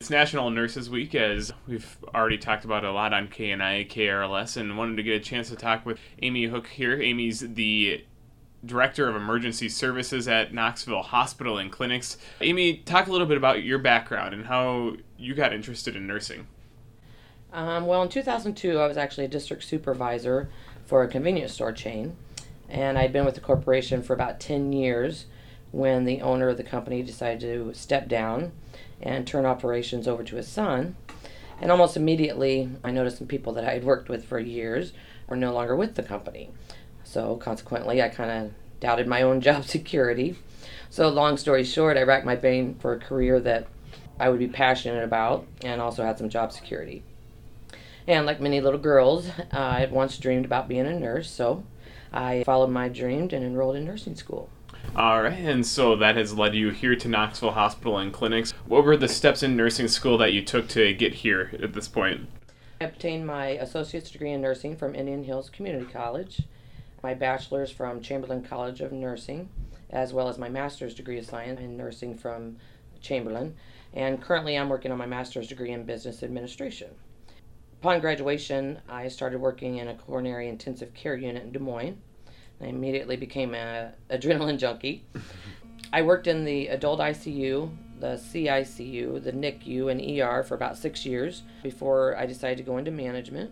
It's National Nurses Week, as we've already talked about a lot on KNI, KRLS, and wanted to get a chance to talk with Amy Hook here. Amy's the Director of Emergency Services at Knoxville Hospital and Clinics. Amy, talk a little bit about your background and how you got interested in nursing. Well, in 2002, I was actually a district supervisor for a convenience store chain, and I'd been with the corporation for about 10 years when the owner of the company decided to step down and turn operations over to his son. And almost immediately, I noticed some people that I had worked with for years were no longer with the company. So consequently, I kind of doubted my own job security. So long story short, I racked my brain for a career that I would be passionate about and also had some job security. And like many little girls, I had once dreamed about being a nurse, so I followed my dream and enrolled in nursing school. All right, and so that has led you here to Knoxville Hospital and Clinics. What were the steps in nursing school that you took to get here at this point? I obtained my associate's degree in nursing from Indian Hills Community College, my bachelor's from Chamberlain College of Nursing, as well as my master's degree of science in nursing from Chamberlain, and currently I'm working on my master's degree in business administration. Upon graduation, I started working in a coronary intensive care unit in Des Moines. I immediately became an adrenaline junkie. I worked in the adult ICU, the CICU, the NICU, and ER for about 6 years before I decided to go into management.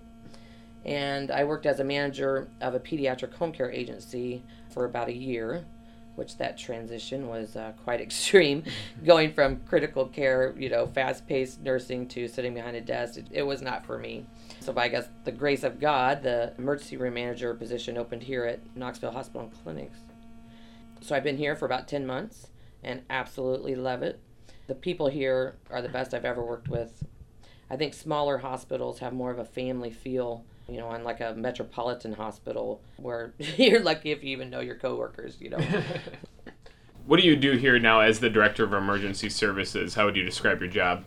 And I worked as a manager of a pediatric home care agency for about a year, which that transition was quite extreme, going from critical care, fast-paced nursing to sitting behind a desk. It was not for me. So by, I guess, the grace of God, the emergency room manager position opened here at Knoxville Hospital and Clinics. So I've been here for about 10 months and absolutely love it. The people here are the best I've ever worked with. I think smaller hospitals have more of a family feel, unlike a metropolitan hospital where you're lucky if you even know your coworkers, What do you do here now as the Director of Emergency Services? How would you describe your job?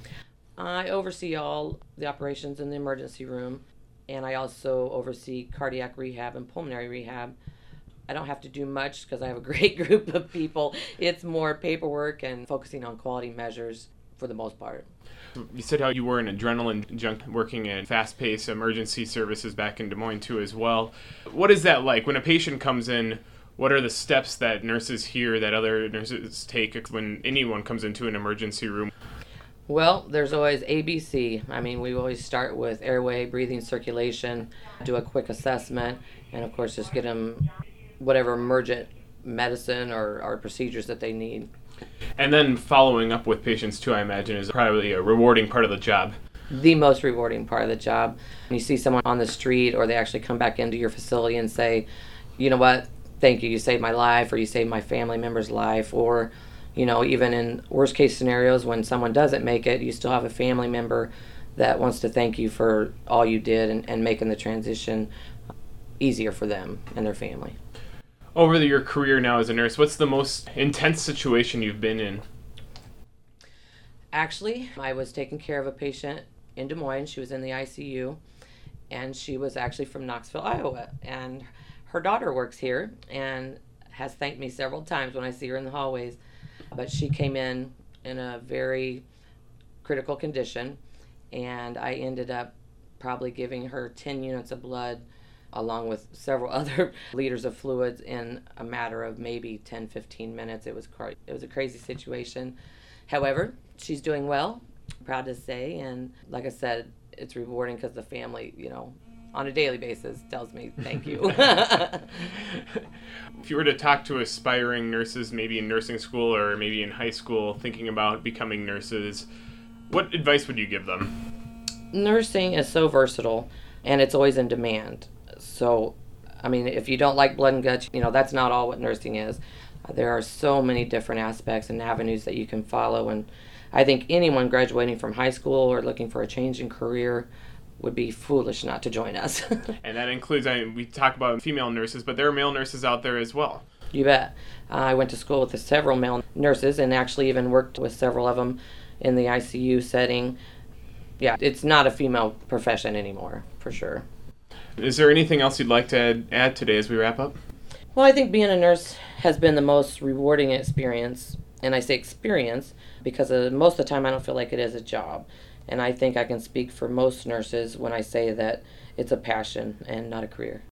I oversee all the operations in the emergency room, and I also oversee cardiac rehab and pulmonary rehab. I don't have to do much because I have a great group of people. It's more paperwork and focusing on quality measures for the most part. You said how you were an adrenaline junkie working in fast-paced emergency services back in Des Moines too as well. What is that like? When a patient comes in, what are the steps that nurses here that other nurses take when anyone comes into an emergency room? Well, there's always ABC. We always start with airway, breathing, circulation, do a quick assessment, and of course just get them whatever emergent medicine or procedures that they need. And then following up with patients too, I imagine, is probably a rewarding part of the job. The most rewarding part of the job. When you see someone on the street or they actually come back into your facility and say, you know what, thank you saved my life, or you saved my family member's life, or even in worst case scenarios when someone doesn't make it, you still have a family member that wants to thank you for all you did and making the transition easier for them and their family. Over your career now as a nurse, what's the most intense situation you've been in? Actually, I was taking care of a patient in Des Moines. She was in the ICU, and she was actually from Knoxville, Iowa. And her daughter works here and has thanked me several times when I see her in the hallways. But she came in a very critical condition, and I ended up probably giving her 10 units of blood along with several other liters of fluids in a matter of maybe 10-15 minutes. It was a crazy situation. However, she's doing well, proud to say, and like I said, it's rewarding because the family, on a daily basis tells me thank you. If you were to talk to aspiring nurses, maybe in nursing school or maybe in high school, thinking about becoming nurses, what advice would you give them? Nursing is so versatile, and it's always in demand. So, if you don't like blood and guts, that's not all what nursing is. There are so many different aspects and avenues that you can follow, and I think anyone graduating from high school or looking for a change in career would be foolish not to join us. And that includes, we talk about female nurses, but there are male nurses out there as well. You bet. I went to school with several male nurses and actually even worked with several of them in the ICU setting. Yeah, it's not a female profession anymore, for sure. Is there anything else you'd like to add today as we wrap up? Well, I think being a nurse has been the most rewarding experience And I say experience because most of the time I don't feel like it is a job. And I think I can speak for most nurses when I say that it's a passion and not a career.